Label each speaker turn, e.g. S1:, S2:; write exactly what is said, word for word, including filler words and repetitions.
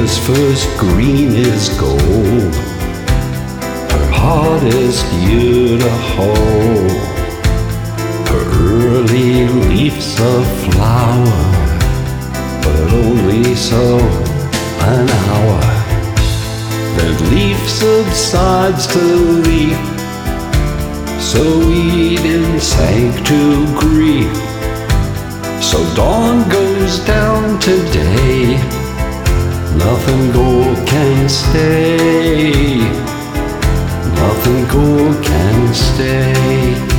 S1: Winter's first green is gold, her hardest year to hold. Her early leaves of flower, but only so an hour. Then leaf subsides to leaf, so Eden sank to grief. So dawn goes down today, nothing gold can stay, nothing gold can stay.